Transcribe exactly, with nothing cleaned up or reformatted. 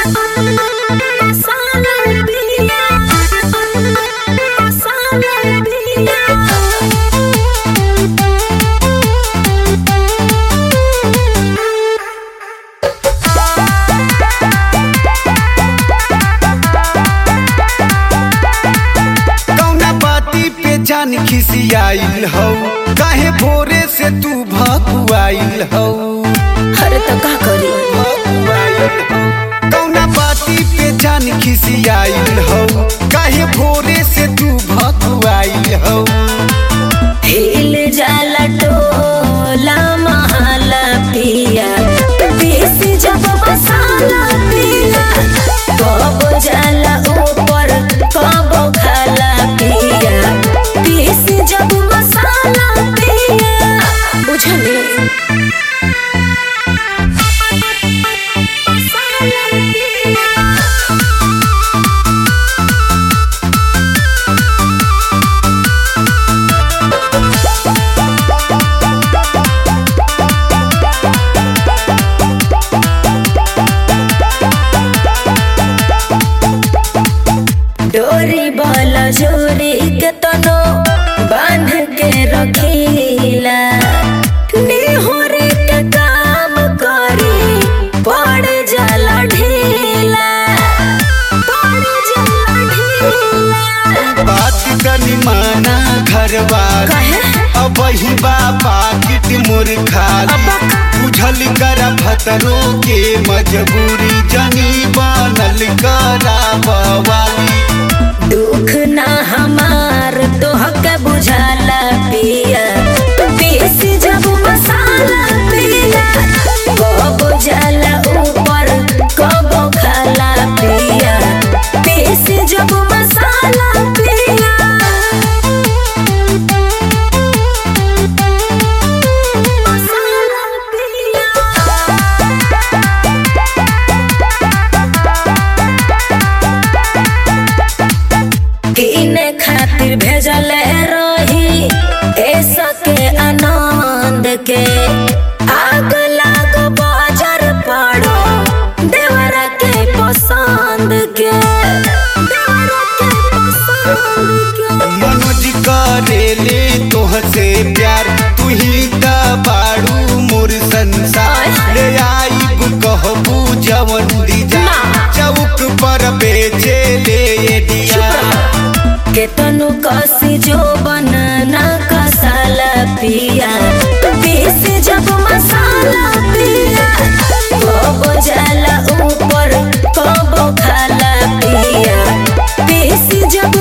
जान खिसियाइल हौ काहे भोरे से तू भकुआइल हौ। अरे तो का करी कौना बाती पे जान खिसियाइल हौ काहे भोरे से तू भकुआइल हौ। हिल जाला टोला महला पिया पीस जब मसाला पिया कब जाला ऊपर कब खाला पिया पीस जब मसाला पिया बुझले। डोरी बल जोरी के तनो बांध के रखीला निहोरे के काम करी पड़ जाला ढीला पड़ जाला ढीला। बात कनी माना घरवाली अब ही बाबा किट मोर खाली बुझल कर भतरो के मजबूरी जनी बनल करा बवाली। दुख ना हमार तोहके बुझाला पिया पीस जब मसाला पिया कब जाला ऊपर कब खाला पिया पीस जब मसाला पिया। मसाला पिया किने खातिर भेजल रही ऐसा के आनंद के आग लाग बाजार पड़ो देवरा के पसंद के देवरा के पसंद के। मनोज करेले तोहसे प्यार तू ही त बाड़ू मोर संसार ले आइब कहबू जवन दीजा चौक पर बेचे ले दिया। केतनु कसी जो बनना कसाला पिया पीस जब मसाला पिया कब जाला ऊपर कब खाला पिया पीस जब